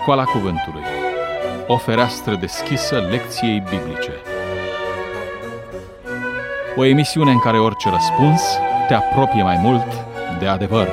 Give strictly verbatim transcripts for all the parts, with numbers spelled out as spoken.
Școala Cuvântului, o fereastră deschisă lecției biblice. O emisiune în care orice răspuns te apropie mai mult de adevăr.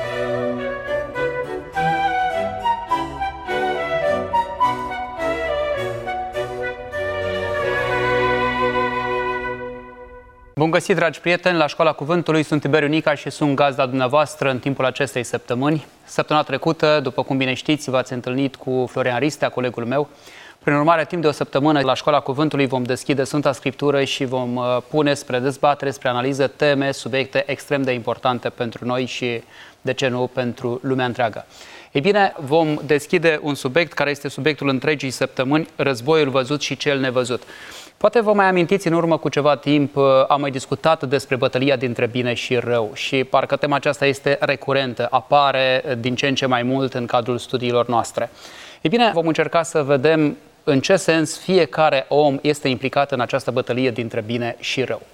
Bun găsit, dragi prieteni, la Școala Cuvântului. Sunt Tiberiu Nica și sunt gazda dumneavoastră în timpul acestei săptămâni. Săptămâna trecută, după cum bine știți, v-ați întâlnit cu Florian Ristea, colegul meu. Prin urmare, timp de o săptămână, la Școala Cuvântului vom deschide Sfânta Scriptură și vom pune spre dezbatere, spre analiză, teme, subiecte extrem de importante pentru noi și, de ce nu, pentru lumea întreagă. Ei bine, vom deschide un subiect care este subiectul întregii săptămâni, războiul văzut și cel nevăzut. Poate vă mai amintiți, în urmă cu ceva timp am mai discutat despre bătălia dintre bine și rău și parcă tema aceasta este recurentă, apare din ce în ce mai mult în cadrul studiilor noastre. Ei bine, vom încerca să vedem în ce sens fiecare om este implicat în această bătălie dintre bine și rău.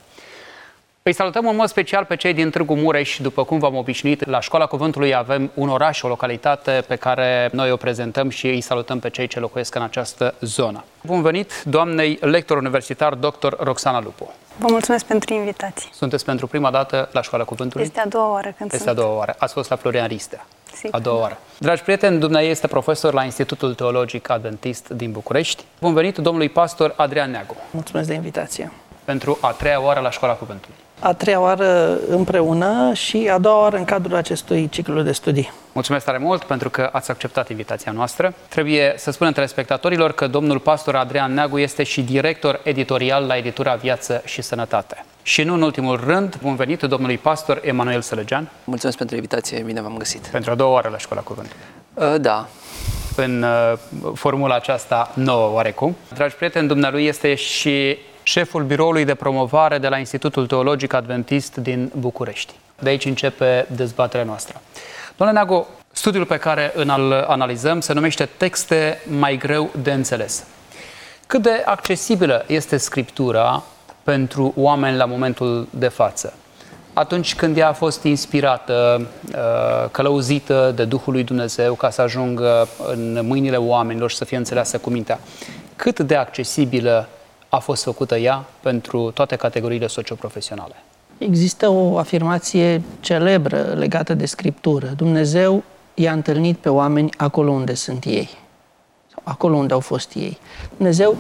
Îi salutăm în mod special pe cei din Târgu Mureș. După cum v-am obișnuit, la Școala Cuvântului avem un oraș, o localitate pe care noi o prezentăm și îi salutăm pe cei ce locuiesc în această zonă. Bun venit doamnei lector universitar doctor Roxana Lupu. Vă mulțumesc pentru invitație. Sunteți pentru prima dată la Școala Cuvântului? Este a doua oară când Este sunt. a doua oară. Ați fost la Florian Ristea. Sigur. A doua oară. Dragi prieteni, dumneavoastră este profesor la Institutul Teologic Adventist din București. Bun venit domnului pastor Adrian Neagu. Mulțumesc de invitație. Pentru a treia oară la Școala Cuvântului. A treia oară împreună și a doua oară în cadrul acestui ciclu de studii. Mulțumesc tare mult pentru că ați acceptat invitația noastră. Trebuie să spunem telespectatorilor că domnul pastor Adrian Neagu este și director editorial la editura Viață și Sănătate. Și nu în ultimul rând, bun venit domnului pastor Emanuel Sălăgean. Mulțumesc pentru invitație, bine v-am găsit. Pentru a doua oară la Școala Cuvântului. Uh, da. În uh, formula aceasta nouă oarecum. Dragi prieteni, dumnealui este și șeful biroului de promovare de la Institutul Teologic Adventist din București. De aici începe dezbaterea noastră. Domnule Neagu, studiul pe care îl analizăm se numește Texte mai greu de înțeles. Cât de accesibilă este Scriptura pentru oameni la momentul de față? Atunci când ea a fost inspirată, călăuzită de Duhul lui Dumnezeu ca să ajungă în mâinile oamenilor și să fie înțeleasă cu mintea, cât de accesibilă a fost făcută ea pentru toate categoriile socioprofesionale? Există o afirmație celebră legată de Scriptură. Dumnezeu i-a întâlnit pe oameni acolo unde sunt ei, sau acolo unde au fost ei. Dumnezeu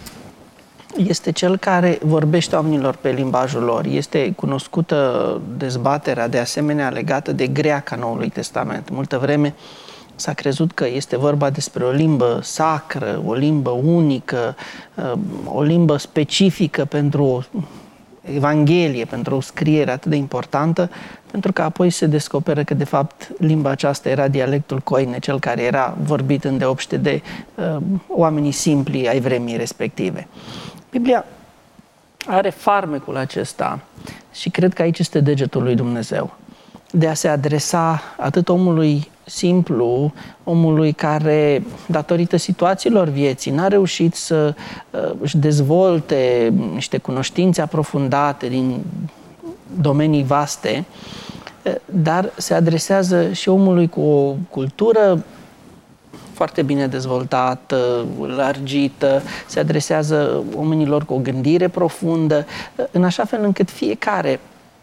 este Cel care vorbește oamenilor pe limbajul lor. Este cunoscută dezbaterea de asemenea legată de greaca Noului Testament. Multă vreme s-a crezut că este vorba despre o limbă sacră, o limbă unică, o limbă specifică pentru o Evanghelie, pentru o scriere atât de importantă, pentru că apoi se descoperă că de fapt limba aceasta era dialectul koine, cel care era vorbit îndeopște de uh, oamenii simpli ai vremii respective. Biblia are farmecul acesta și cred că aici este degetul lui Dumnezeu, de a se adresa atât omului simplu, omului care, datorită situațiilor vieții, n-a reușit să uh, își dezvolte niște cunoștințe aprofundate din domenii vaste, uh, dar se adresează și omului cu o cultură foarte bine dezvoltată, lărgită, se adresează oamenilor cu o gândire profundă, uh, în așa fel încât fiecare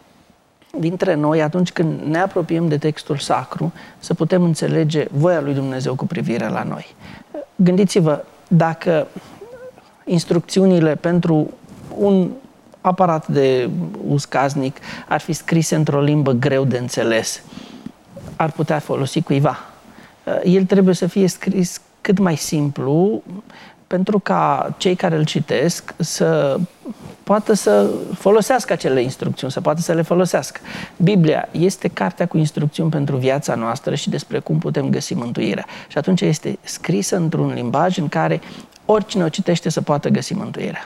dintre noi, atunci când ne apropiem de textul sacru, să putem înțelege voia lui Dumnezeu cu privire la noi. Gândiți-vă, dacă instrucțiunile pentru un aparat de uz casnic ar fi scrise într-o limbă greu de înțeles, ar putea folosi cuiva. El trebuie să fie scris cât mai simplu, pentru ca cei care îl citesc să poată să folosească acele instrucțiuni, să poată să le folosească. Biblia este cartea cu instrucțiuni pentru viața noastră și despre cum putem găsi mântuirea. Și atunci este scrisă într-un limbaj în care oricine o citește să poată găsi mântuirea.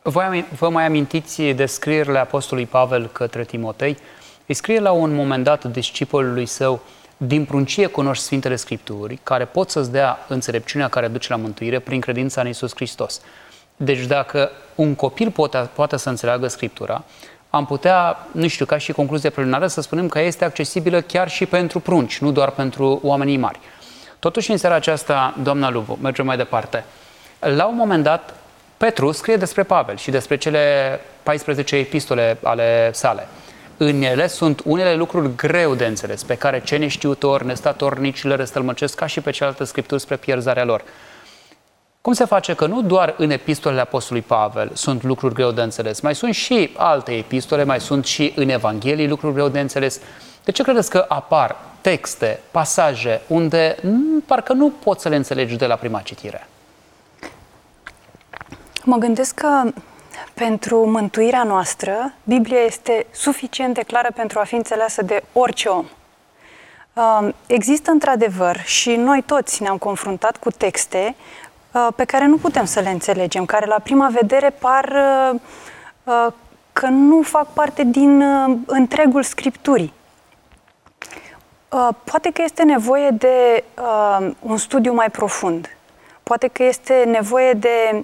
Vă mai amintiți de scrierile Apostolului Pavel către Timotei? Îi scrie la un moment dat discipolului său: din pruncie cunoști Sfintele Scripturi, care pot să-ți dea înțelepciunea care duce la mântuire prin credința în Iisus Hristos. Deci dacă un copil poate, poate să înțeleagă Scriptura, am putea, nu știu, ca și concluzie preliminară, să spunem că este accesibilă chiar și pentru prunci, nu doar pentru oamenii mari. Totuși, în seara aceasta, doamna Lubu, mergem mai departe. La un moment dat, Petru scrie despre Pavel și despre cele paisprezece epistole ale sale. În ele sunt unele lucruri greu de înțeles, pe care cei neștiutori, nestatornici le răstălmăcesc ca și pe celelalte scripturi spre pierzarea lor. Cum se face că nu doar în epistolele Apostolului Pavel sunt lucruri greu de înțeles, mai sunt și alte epistole, mai sunt și în Evanghelii lucruri greu de înțeles? De ce credeți că apar texte, pasaje, unde parcă nu poți să le înțelegi de la prima citire? Mă gândesc că pentru mântuirea noastră, Biblia este suficient de clară pentru a fi înțeleasă de orice om. Există într-adevăr și noi toți ne-am confruntat cu texte pe care nu putem să le înțelegem, care la prima vedere par că nu fac parte din întregul Scripturii. Poate că este nevoie de un studiu mai profund. Poate că este nevoie de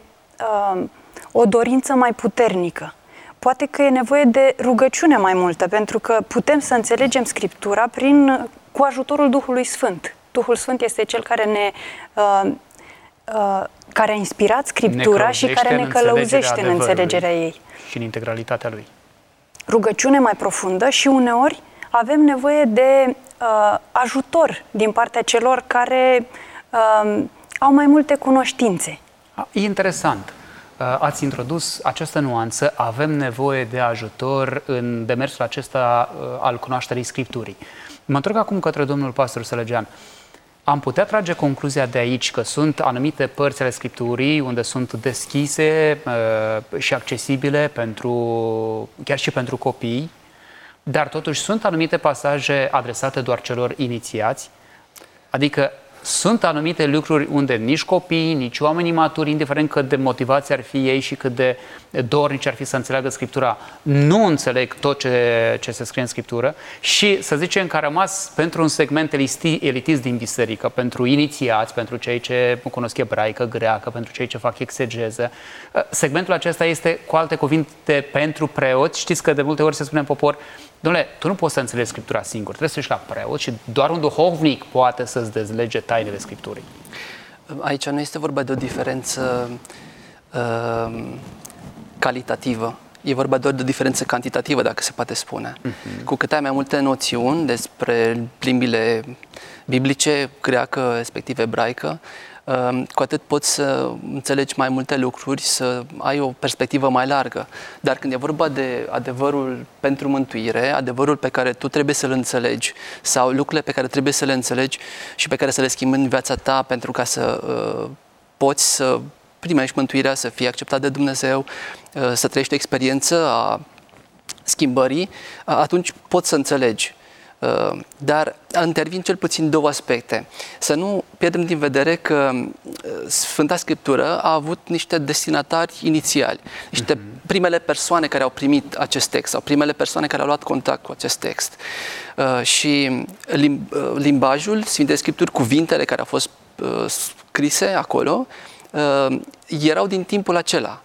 o dorință mai puternică. Poate că e nevoie de rugăciune mai multă, pentru că putem să înțelegem Scriptura prin, cu ajutorul Duhului Sfânt. Duhul Sfânt este Cel care ne uh, uh, care a inspirat Scriptura și care ne călăuzește în înțelegerea ei. Și în integralitatea lui. Rugăciune mai profundă și uneori avem nevoie de uh, ajutor din partea celor care uh, au mai multe cunoștințe. E interesant. Ați introdus această nuanță, avem nevoie de ajutor în demersul acesta al cunoașterii Scripturii. Mă întorc acum către domnul pastor Sălăgean. Am putea trage concluzia de aici că sunt anumite părți ale Scripturii unde sunt deschise uh, și accesibile pentru, chiar și pentru copii, dar totuși sunt anumite pasaje adresate doar celor inițiați, adică sunt anumite lucruri unde nici copiii, nici oamenii maturi, indiferent cât de motivați ar fi ei și cât de dornici ar fi să înțeleagă Scriptura, nu înțeleg tot ce, ce se scrie în Scriptură și să zicem că a rămas pentru un segment elitist din biserică, pentru inițiați, pentru cei ce cunosc ebraică, greacă, pentru cei ce fac exegeză. Segmentul acesta este, cu alte cuvinte, pentru preoți. Știți că de multe ori se spune în popor: dom'le, tu nu poți să înțelegi Scriptura singur, trebuie să ești la preot și doar un duhovnic poate să-ți dezlege tainele Scripturii. Aici nu este vorba de o diferență uh, calitativă, e vorba doar de o diferență cantitativă, dacă se poate spune. Uh-huh. Cu cât ai mai multe noțiuni despre limbile biblice, greacă, respectiv ebraică, cu atât poți să înțelegi mai multe lucruri, să ai o perspectivă mai largă. Dar când e vorba de adevărul pentru mântuire, adevărul pe care tu trebuie să-l înțelegi sau lucrurile pe care trebuie să le înțelegi și pe care să le schimbi în viața ta pentru ca să uh, poți să primești mântuirea, să fii acceptat de Dumnezeu, uh, să trăiești o experiență a schimbării, uh, atunci poți să înțelegi. Dar intervin cel puțin două aspecte. Să nu pierdem din vedere că Sfânta Scriptură a avut niște destinatari inițiali, niște primele persoane care au primit acest text sau primele persoane care au luat contact cu acest text. Și limbajul Sfintei Scripturi, cuvintele care au fost scrise acolo, erau din timpul acela.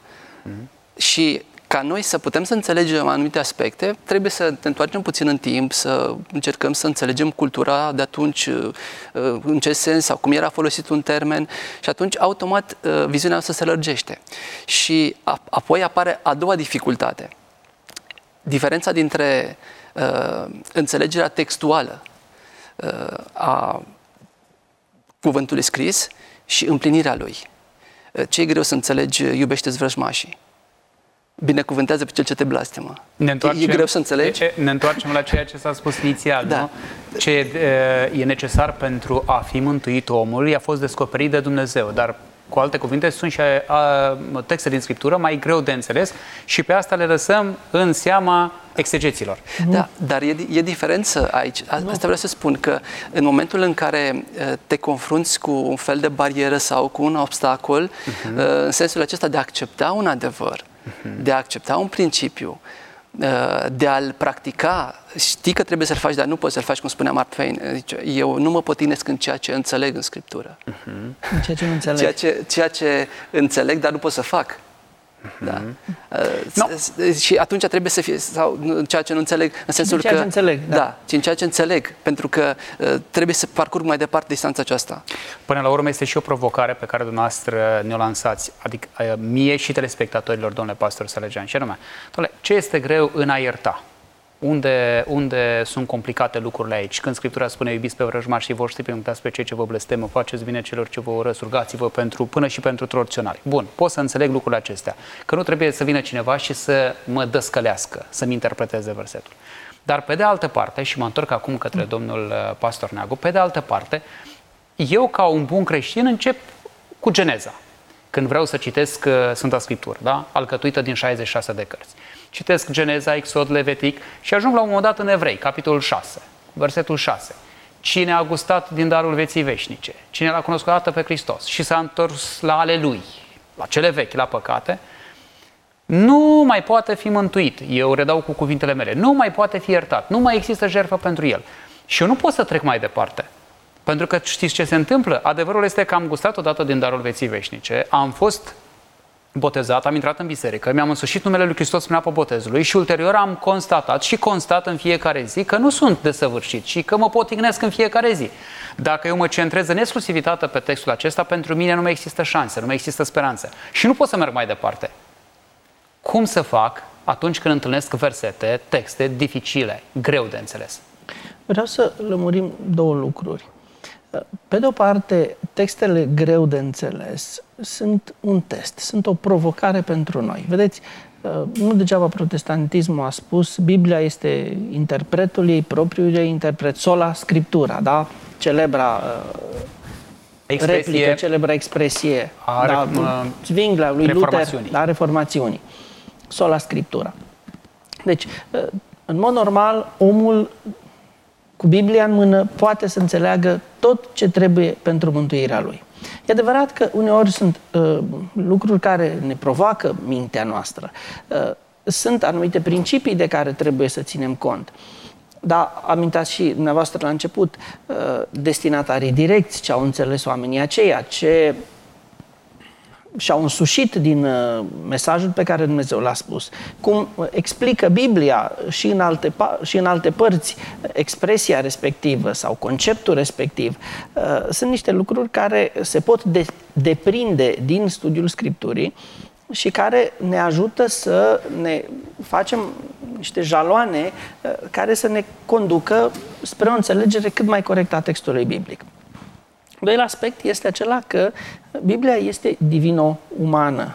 Și ca noi să putem să înțelegem anumite aspecte, trebuie să ne întoarcem puțin în timp, să încercăm să înțelegem cultura de atunci, în ce sens sau cum era folosit un termen și atunci automat viziunea noastră se lărgește. Și apoi apare a doua dificultate. Diferența dintre uh, înțelegerea textuală uh, a cuvântului scris și împlinirea lui. Ce e greu să înțelegi: iubește-ți vrăjmașii, binecuvântează pe cel ce te blastemă. Ne întoarcem, e greu să înțelegi? Ne întoarcem la ceea ce s-a spus inițial, da. Nu? Ce e, e necesar pentru a fi mântuit omul i-a fost descoperit de Dumnezeu, dar cu alte cuvinte sunt și a, a, texte din Scriptură mai greu de înțeles și pe asta le lăsăm în seama exegeților. Da, dar e, e diferență aici. Asta vreau să spun, că în momentul în care te confrunți cu un fel de barieră sau cu un obstacol, uh-huh. în sensul acesta de a accepta un adevăr, uh-huh. de a accepta un principiu, de a-l practica, știi că trebuie să-l faci, dar nu poți să-l faci, cum spunea Mark Twain. Zice, eu nu mă potinesc în ceea ce înțeleg în Scriptură. Uh-huh. Ceea ce nu înțeleg. Ceea ce, ceea ce înțeleg, dar nu pot să fac. Da. No. Și atunci trebuie să fie, sau ceea ce nu înțeleg, în sensul ceea că... ce înțeleg, da. Da, în ceea ce înțeleg, pentru că trebuie să parcurg mai departe distanța aceasta. Până la urmă este și o provocare pe care dumneavoastră ne-o lansați, adică mie și telespectatorilor, domnule pastor Sălăgean, și anume, domnule, ce este greu în a ierta? Unde, unde sunt complicate lucrurile aici? Când Scriptura spune iubiți pe vrăjmașii voștri, binecuvântați pe cei ce vă blestemă, faceți bine celor ce vă urăsc, rugați-vă pentru, până și pentru torționari. Bun, pot să înțeleg lucrurile acestea, că nu trebuie să vină cineva și să mă dăscălească, să-mi interpreteze versetul. Dar pe de altă parte, și mă întorc acum către domnul pastor Neagu, pe de altă parte, eu ca un bun creștin încep cu Geneza. Când vreau să citesc uh, Sfânta Scriptură, da? Alcătuită din șaizeci și șase de cărți. Citesc Geneza, Exod, Levitic și ajung la un moment dat în Evrei, capitolul șase, versetul șase. Cine a gustat din darul vieții veșnice, cine l-a cunoscut odată pe Hristos și s-a întors la ale lui, la cele vechi, la păcate, nu mai poate fi mântuit. Eu redau cu cuvintele mele. Nu mai poate fi iertat. Nu mai există jertfă pentru el. Și eu nu pot să trec mai departe. Pentru că știți ce se întâmplă? Adevărul este că am gustat odată din darul vieții veșnice, am fost botezat, am intrat în biserică, mi-am însușit numele lui Hristos prin apă botezului și ulterior am constatat și constat în fiecare zi că nu sunt desăvârșit și că mă potignesc în fiecare zi. Dacă eu mă centrez în exclusivitate pe textul acesta, pentru mine nu mai există șanse, nu mai există speranță și nu pot să merg mai departe. Cum să fac atunci când întâlnesc versete, texte dificile, greu de înțeles? Vreau să lămurim două lucruri. Pe de o parte, textele greu de înțeles sunt un test, sunt o provocare pentru noi. Vedeți, nu degeaba protestantismul a spus, Biblia este interpretul ei, propriul ei interpret, sola Scriptura, da? Celebra expresie, replică, celebra expresie a da, Zwingli, lui Luther, a Reformațiunii. Sola Scriptura. Deci, în mod normal, omul cu Biblia în mână poate să înțeleagă tot ce trebuie pentru mântuirea lui. E adevărat că uneori sunt uh, lucruri care ne provoacă mintea noastră. Uh, sunt anumite principii de care trebuie să ținem cont. Dar amintați și dumneavoastră la început, uh, destinatarii direcți, ce au înțeles oamenii aceia, ce și-au însușit din uh, mesajul pe care Dumnezeu l-a spus. Cum explică Biblia și în alte, și în alte părți expresia respectivă sau conceptul respectiv, uh, sunt niște lucruri care se pot de- deprinde din studiul Scripturii și care ne ajută să ne facem niște jaloane uh, care să ne conducă spre o înțelegere cât mai corectă a textului biblic. Doilea aspect este acela că Biblia este divino-umană.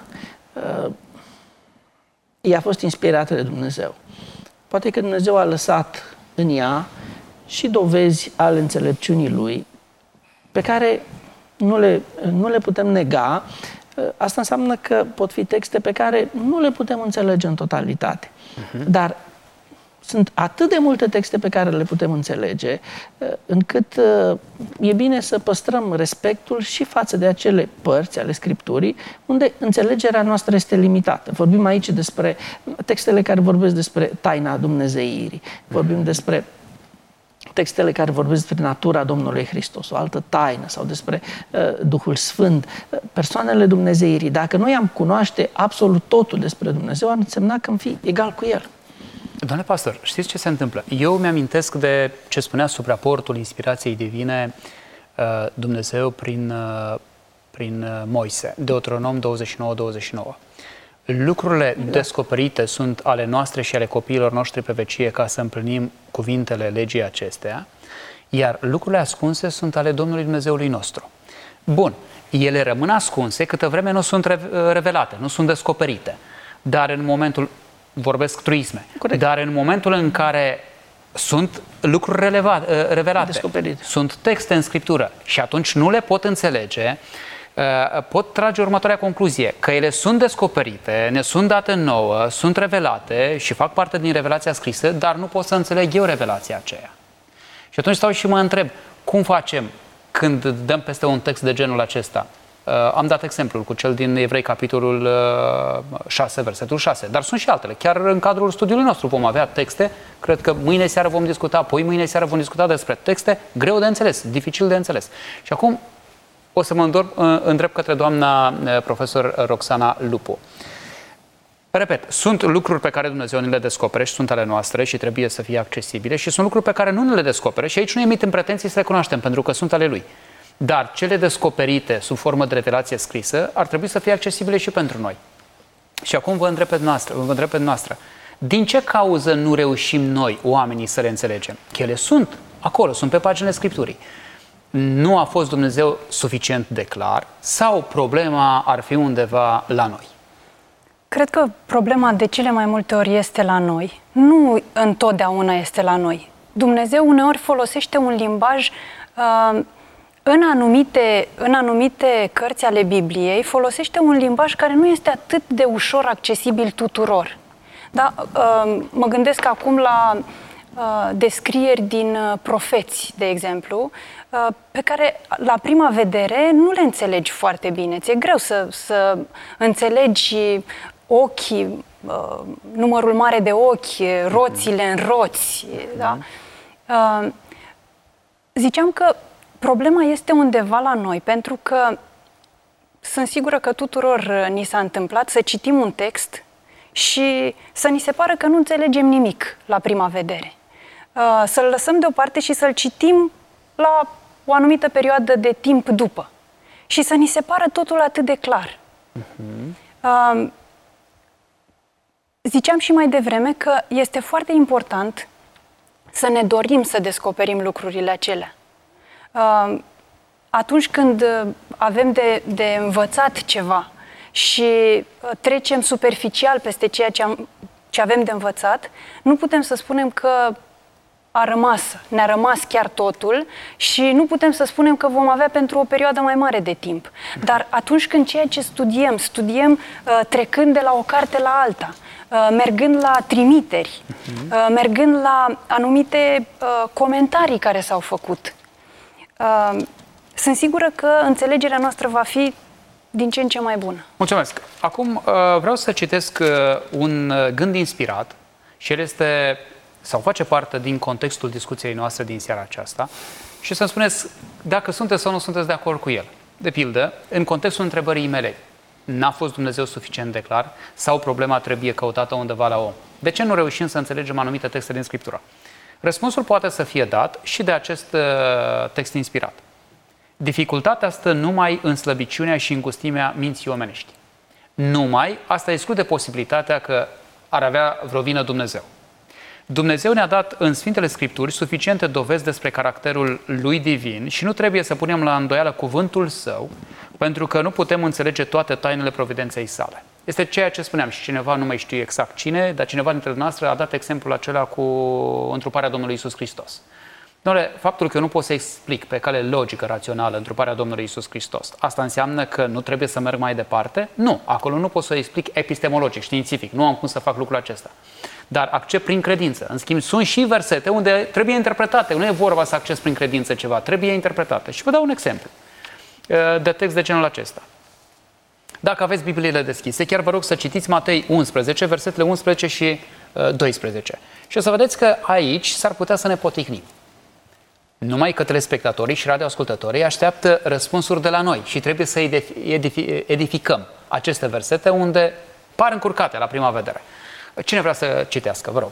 Ea a fost inspirată de Dumnezeu. Poate că Dumnezeu a lăsat în ea și dovezi ale înțelepciunii Lui, pe care nu le, nu le putem nega. Asta înseamnă că pot fi texte pe care nu le putem înțelege în totalitate. Uh-huh. Dar sunt atât de multe texte pe care le putem înțelege, încât e bine să păstrăm respectul și față de acele părți ale Scripturii unde înțelegerea noastră este limitată. Vorbim aici despre textele care vorbesc despre taina dumnezeirii, vorbim despre textele care vorbesc despre natura Domnului Hristos, o altă taină, sau despre uh, Duhul Sfânt, uh, persoanele dumnezeirii. Dacă noi am cunoaște absolut totul despre Dumnezeu, ar însemna că am fi egal cu El. Doamne pastor, știți ce se întâmplă? Eu mi-amintesc de ce spunea sub raportul inspirației divine uh, Dumnezeu prin, uh, prin uh, Moise, Deuteronom douăzeci și nouă douăzeci și nouă. Lucrurile da. descoperite sunt ale noastre și ale copiilor noștri pe vecie ca să împlinim cuvintele legii acestea, iar lucrurile ascunse sunt ale Domnului Dumnezeului nostru. Bun, ele rămân ascunse câtă vreme nu sunt revelate, nu sunt descoperite, dar în momentul vorbesc truisme, Corect. dar în momentul în care sunt lucruri releva, revelate, Descoperite. sunt texte în Scriptură și atunci nu le pot înțelege, pot trage următoarea concluzie, că ele sunt descoperite, ne sunt date nouă, sunt revelate și fac parte din revelația scrisă, dar nu pot să înțeleg eu revelația aceea. Și atunci stau și mă întreb, cum facem când dăm peste un text de genul acesta? Uh, am dat exemplul cu cel din Evrei, capitolul uh, șase, versetul șase, dar sunt și altele. Chiar în cadrul studiului nostru vom avea texte, cred că mâine seară vom discuta, apoi mâine seară vom discuta despre texte greu de înțeles, dificil de înțeles. Și acum o să mă îndrept către doamna profesor Roxana Lupu. Repet, sunt lucruri pe care Dumnezeu ne le descopere și sunt ale noastre și trebuie să fie accesibile și sunt lucruri pe care nu ne le descopere și aici nu emitem pretenții să le cunoaștem pentru că sunt ale Lui. Dar cele descoperite sub formă de revelație scrisă ar trebui să fie accesibile și pentru noi. Și acum vă întreb pe noastră, vă întreb pe noastră, din ce cauză nu reușim noi, oamenii, să le înțelegem? Că ele sunt acolo, sunt pe paginile Scripturii. Nu a fost Dumnezeu suficient de clar sau problema ar fi undeva la noi? Cred că problema de cele mai multe ori este la noi. Nu întotdeauna este la noi. Dumnezeu uneori folosește un limbaj uh, în anumite, în anumite cărți ale Bibliei, folosește un limbaj care nu este atât de ușor accesibil tuturor. Da? Uh, mă gândesc acum la uh, descrieri din uh, profeți, de exemplu, uh, pe care la prima vedere nu le înțelegi foarte bine. Ți-e greu să, să înțelegi ochii, uh, numărul mare de ochi, roțile în roți. Da? Uh, ziceam că problema este undeva la noi, pentru că sunt sigură că tuturor ni s-a întâmplat să citim un text și să ni se pară că nu înțelegem nimic la prima vedere. Uh, să-l lăsăm deoparte și să-l citim la o anumită perioadă de timp după. Și să ni se pară totul atât de clar. Uh-huh. Uh, ziceam și mai devreme că este foarte important să ne dorim să descoperim lucrurile acelea. Uh, atunci când avem de, de învățat ceva și trecem superficial peste ceea ce, am, ce avem de învățat, nu putem să spunem că a rămas, ne-a rămas chiar totul și nu putem să spunem că vom avea pentru o perioadă mai mare de timp. Dar atunci când ceea ce studiem, studiem uh, trecând de la o carte la alta, uh, mergând la trimiteri, uh, mergând la anumite uh, comentarii care s-au făcut, uh, sunt sigură că înțelegerea noastră va fi din ce în ce mai bună. Mulțumesc! Acum vreau să citesc un gând inspirat și el este, sau face parte din contextul discuției noastre din seara aceasta și să-mi spuneți dacă sunteți sau nu sunteți de acord cu el. De pildă, în contextul întrebării mele, n-a fost Dumnezeu suficient de clar sau problema trebuie căutată undeva la om? De ce nu reușim să înțelegem anumite texte din Scriptură? Răspunsul poate să fie dat și de acest text inspirat. Dificultatea stă numai în slăbiciunea și îngustimea minții omenești. Numai, asta exclude posibilitatea că ar avea vreo vină Dumnezeu. Dumnezeu ne-a dat în Sfintele Scripturi suficiente dovezi despre caracterul Lui divin și nu trebuie să punem la îndoială cuvântul Său, pentru că nu putem înțelege toate tainele providenței sale. Este ceea ce spuneam și cineva, nu mai știu exact cine, dar cineva dintre noastre a dat exemplul acela cu întruparea Domnului Iisus Hristos. Doamne, faptul că eu nu pot să explic pe cale logică, rațională, întruparea Domnului Iisus Hristos, asta înseamnă că nu trebuie să merg mai departe? Nu, acolo nu pot să explic epistemologic, științific, nu am cum să fac lucrul acesta. Dar accept prin credință. În schimb, sunt și versete unde trebuie interpretate. Nu e vorba să acces prin credință ceva, trebuie interpretate. Și vă dau un exemplu de text de genul acesta. Dacă aveți Bibliile deschise, chiar vă rog să citiți Matei unsprezece, versetele unsprezece și doisprezece. Și o să vedeți că aici s-ar putea să ne poticnim. Numai că telespectatorii și radioascultătorii așteaptă răspunsuri de la noi și trebuie să edificăm aceste versete unde par încurcate la prima vedere. Cine vrea să citească, vă rog?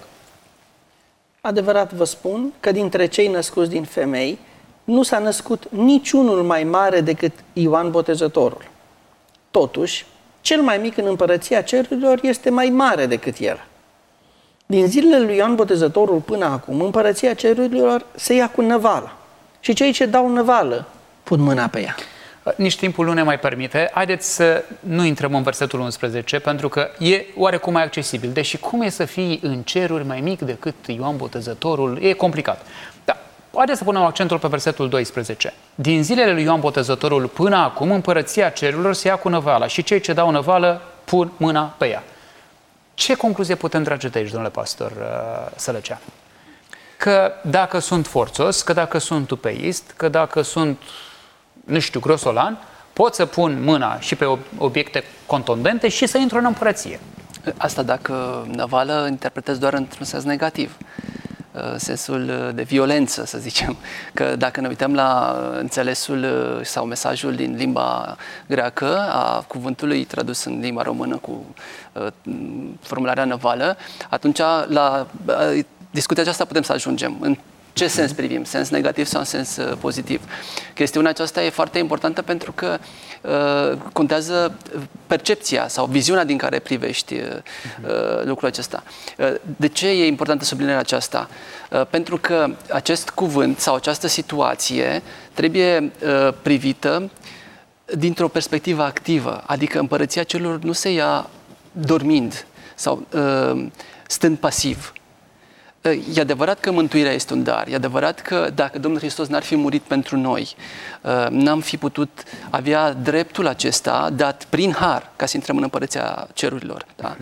Adevărat vă spun că dintre cei născuți din femei nu s-a născut niciunul mai mare decât Ioan Botezătorul. Totuși, cel mai mic în împărăția cerurilor este mai mare decât el. Din zilele lui Ioan Botezătorul până acum, împărăția cerurilor se ia cu năvală. Și cei ce dau năvală pun mâna pe ea. Nici timpul nu ne mai permite. Haideți să nu intrăm în versetul unsprezece, pentru că e oarecum mai accesibil. Deși cum e să fii în ceruri mai mic decât Ioan Botezătorul, e complicat. Da, haideți să punem accentul pe versetul doisprezece. Din zilele lui Ioan Botezătorul până acum, împărăția cerurilor se ia cu năvală și cei ce dau năvală pun mâna pe ea. Ce concluzie putem trage de aici, domnule pastor Sălăcean? Că dacă sunt forțos, că dacă sunt tupeist, că dacă sunt, nu știu, grosolan, pot să pun mâna și pe obiecte contundente și să intru în împărăție. Asta dacă năvală interpretezi doar într-un sens negativ. în sensul de violență, să zicem. Că dacă ne uităm la înțelesul sau mesajul din limba greacă a cuvântului tradus în limba română cu formularea năvală, atunci la discuția aceasta putem să ajungem. În ce sens privim? Sens negativ sau în sens uh, pozitiv? Chestiunea aceasta e foarte importantă pentru că uh, contează percepția sau viziunea din care privești uh, uh, lucrul acesta. Uh, de ce e importantă sublinierea aceasta? Uh, pentru că acest cuvânt sau această situație trebuie uh, privită dintr-o perspectivă activă, adică împărăția cerurilor nu se ia dormind sau uh, stând pasiv. E adevărat că mântuirea este un dar, e adevărat că dacă Domnul Hristos n-ar fi murit pentru noi, n-am fi putut avea dreptul acesta dat prin har ca să intrăm în împărăția cerurilor. Da?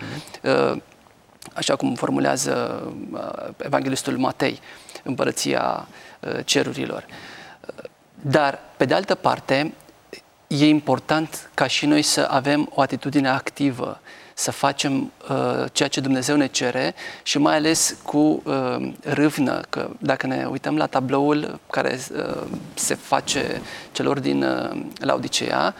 Așa cum formulează evanghelistul Matei, împărăția cerurilor. Dar, pe de altă parte, e important ca și noi să avem o atitudine activă, să facem uh, ceea ce Dumnezeu ne cere și mai ales cu uh, râvnă, că dacă ne uităm la tabloul care uh, se face celor din uh, Laodicea,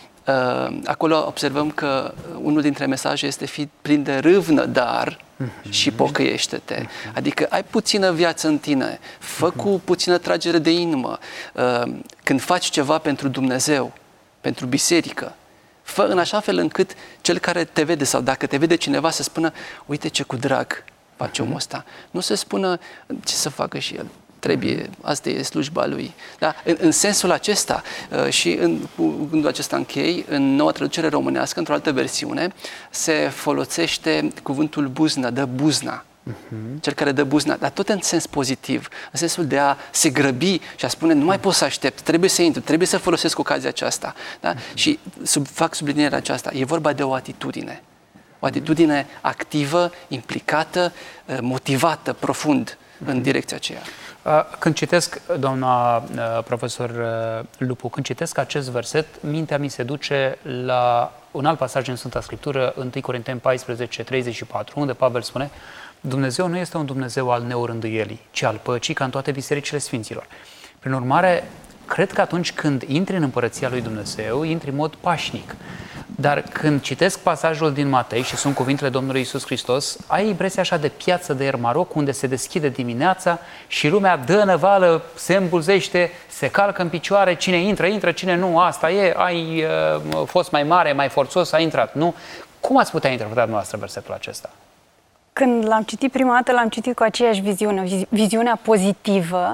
uh, acolo observăm că unul dintre mesaje este fi plin de râvnă, dar și pocăiește-te. Adică ai puțină viață în tine, fă cu puțină tragere de inimă. Uh, când faci ceva pentru Dumnezeu, pentru biserică, fă în așa fel încât cel care te vede sau dacă te vede cineva să spună uite ce cu drag face omul ăsta. Nu să spună ce să facă și el. Trebuie, asta e slujba lui. Da? În, în sensul acesta și în, cu gândul acesta închei, în Noua Traducere Românească, într-o altă versiune, se folosește cuvântul buznă, dă buzna. Uh-huh. Cel care dă buzna, dar tot în sens pozitiv, în sensul de a se grăbi și a spune nu mai pot să aștept, trebuie să intru, trebuie să folosesc ocazia aceasta. Da? Uh-huh. Și sub, fac sublinierea aceasta, e vorba de o atitudine. O atitudine activă, implicată, motivată, profund uh-huh. în direcția aceea. Când citesc, doamna profesor Lupu, când citesc acest verset, mintea mi se duce la un alt pasaj în Sfânta Scriptură, întâi Corinteni paisprezece, treizeci și patru, unde Pavel spune Dumnezeu nu este un Dumnezeu al neorânduielii, ci al păcii, ca în toate bisericile sfinților. Prin urmare, cred că atunci când intri în împărăția lui Dumnezeu, intri în mod pașnic. Dar când citesc pasajul din Matei și sunt cuvintele Domnului Iisus Hristos, ai impresia așa de piață de Ermaroc, unde se deschide dimineața și lumea dă năvală, se îmbulzește, se calcă în picioare, cine intră, intră, cine nu, asta e, ai uh, fost mai mare, mai forțos, ai intrat, nu? Cum ați putea interpreta dumneavoastră versetul acesta? Când l-am citit prima dată, l-am citit cu aceeași viziune, viziunea pozitivă,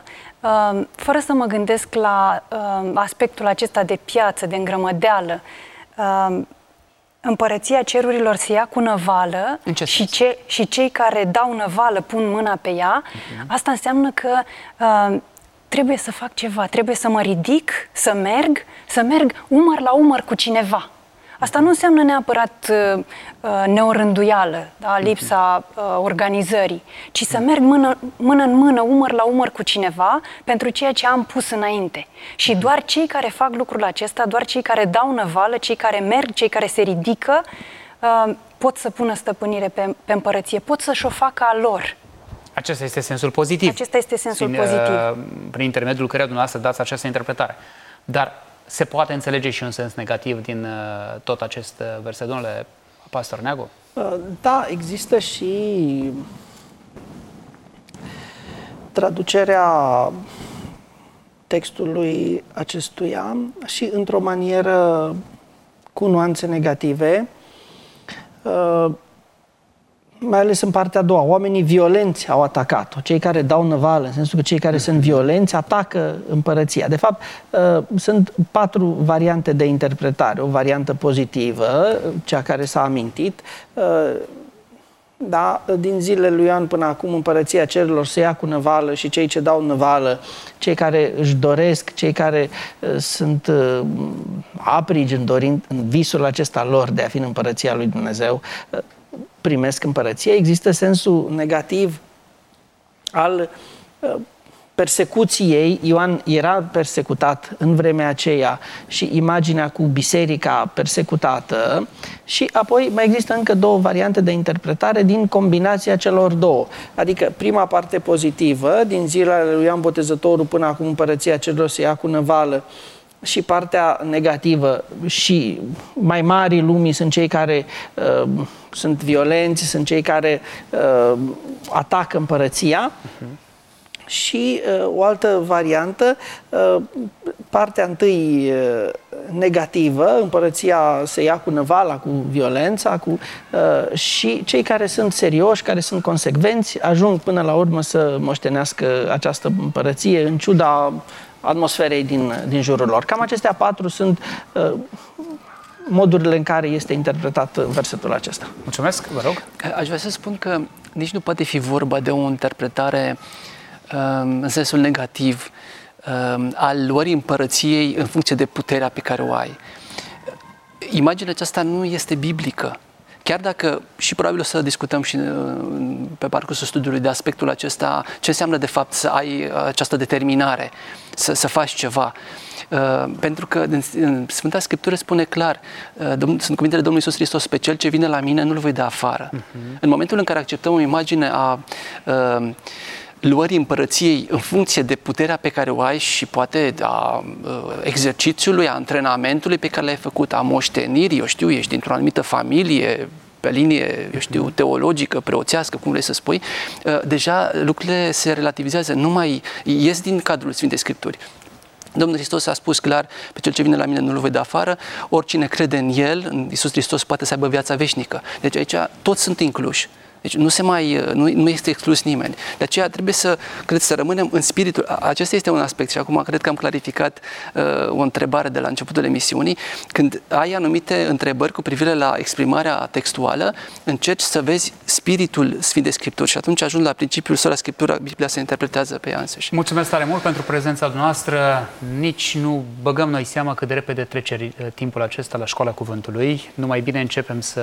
fără să mă gândesc la aspectul acesta de piață, de îngrămădeală. Împărăția cerurilor se ia cu năvală și, ce, și cei care dau năvală pun mâna pe ea. Uh-huh. Asta înseamnă că uh, trebuie să fac ceva, trebuie să mă ridic, să merg, să merg umăr la umăr cu cineva. Asta nu înseamnă neapărat uh, neorânduială, da, lipsa uh, organizării, ci să merg mână, mână în mână, umăr la umăr cu cineva pentru ceea ce am pus înainte. Și doar cei care fac lucrul acesta, doar cei care dau năvală, cei care merg, cei care se ridică, uh, pot să pună stăpânire pe, pe împărăție, pot să-și o facă a lor. Acesta este sensul pozitiv. Acesta este sensul prin, pozitiv. Uh, prin intermediul căreia dumneavoastră dați această interpretare. Dar se poate înțelege și un sens negativ din uh, tot acest uh, verset, domnule pastor Neagu? Uh, da, există și traducerea textului acestuia și într-o manieră cu nuanțe negative, uh, mai ales în partea a doua. Oamenii violenți au atacat-o, cei care dau năvală, în sensul că cei care sunt violenți atacă împărăția. De fapt, sunt patru variante de interpretare. O variantă pozitivă, cea care s-a amintit, da, din zilele lui Ioan până acum împărăția cerurilor se ia cu năvală și cei ce dau năvală, cei care își doresc, cei care uh, sunt uh, aprigi în, dorin, în visul acesta lor de a fi în împărăția lui Dumnezeu, uh, primesc împărăția. Există sensul negativ al uh, persecuției, Ioan era persecutat în vremea aceea și imaginea cu biserica persecutată, și apoi mai există încă două variante de interpretare din combinația celor două. Adică prima parte pozitivă, din zilele lui Ioan Botezătorul până acum împărăția cerurilor se ia cu năvală, și partea negativă și mai mari lumii sunt cei care uh, sunt violenți, sunt cei care uh, atacă împărăția. Uh-huh. Și uh, o altă variantă, uh, partea întâi uh, negativă, împărăția se ia cu năvala, cu violența, cu, uh, și cei care sunt serioși, care sunt consecvenți, ajung până la urmă să moștenească această împărăție în ciuda atmosferei din, din jurul lor. Cam acestea patru sunt uh, modurile în care este interpretat versetul acesta. Mulțumesc, vă rog. Aș vrea să spun că nici nu poate fi vorba de o interpretare um, în sensul negativ um, al luării împărăției în funcție de puterea pe care o ai. Imaginea aceasta nu este biblică. Chiar dacă, și probabil o să discutăm și pe parcursul studiului de aspectul acesta, ce înseamnă de fapt să ai această determinare, să, să faci ceva. Uh, pentru că în, în Sfânta Scriptură spune clar, uh, Domn, sunt cuvintele Domnului Iisus Hristos, pe cel ce vine la mine nu-l voi da afară. Uh-huh. În momentul în care acceptăm o imagine a uh, luării împărăției în funcție de puterea pe care o ai și poate a uh, exercițiului, a antrenamentului pe care l-ai făcut, a moștenirii, eu știu, ești dintr-o anumită familie, pe linie, eu știu, teologică, preoțească, cum vrei să spui, uh, deja lucrurile se relativizează, nu mai ies din cadrul Sfintei Scripturi. Domnul Hristos a spus clar, pe cel ce vine la mine nu-l voi da afară, oricine crede în El, în Iisus Hristos, poate să aibă viața veșnică. Deci aici toți sunt incluși. Deci nu, se mai, nu, nu este exclus nimeni. De aceea trebuie să, cred, să rămânem în spiritul. Acesta este un aspect și acum cred că am clarificat uh, o întrebare de la începutul emisiunii. Când ai anumite întrebări cu privire la exprimarea textuală, încerci să vezi spiritul Sfintei Scripturi și atunci ajungi la principiul sola Scriptura, Biblia se interpretează pe ea însăși. Mulțumesc tare mult pentru prezența noastră. Nici nu băgăm noi seama cât de repede trece timpul acesta la Școala Cuvântului. Numai bine începem să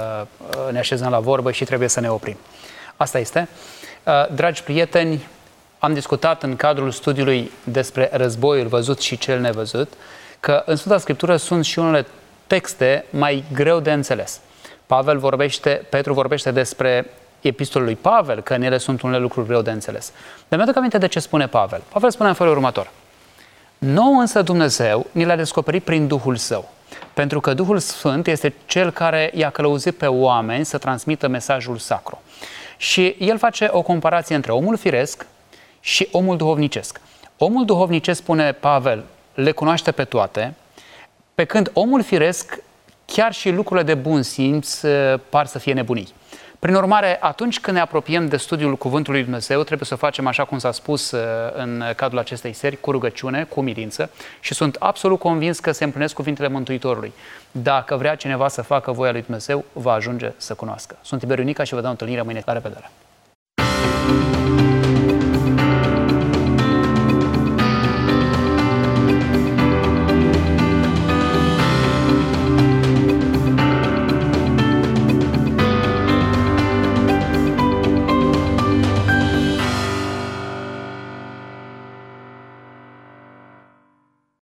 ne așezăm la vorbă și trebuie să ne oprim. Asta este. Dragi prieteni, am discutat în cadrul studiului despre războiul văzut și cel nevăzut, că în Sfânta Scriptură sunt și unele texte mai greu de înțeles. Pavel vorbește, Petru vorbește despre epistolul lui Pavel, că în ele sunt unele lucruri greu de înțeles. Dar mi-aduc aminte de ce spune Pavel. Pavel spune în felul următor. Nouă însă Dumnezeu ni l-a descoperit prin Duhul Său, pentru că Duhul Sfânt este Cel care i-a călăuzit pe oameni să transmită mesajul sacru. Și el face o comparație între omul firesc și omul duhovnicesc. Omul duhovnicesc, spune Pavel, le cunoaște pe toate, pe când omul firesc, chiar și lucrurile de bun simț par să fie nebunii. Prin urmare, atunci când ne apropiem de studiul Cuvântului Lui Dumnezeu, trebuie să o facem așa cum s-a spus în cadrul acestei serii, cu rugăciune, cu umilință, și sunt absolut convins că se împlinesc cuvintele Mântuitorului. Dacă vrea cineva să facă voia lui Dumnezeu, va ajunge să cunoască. Sunt Tiberiu Nica și vă dau întâlnire mâine. La revedere!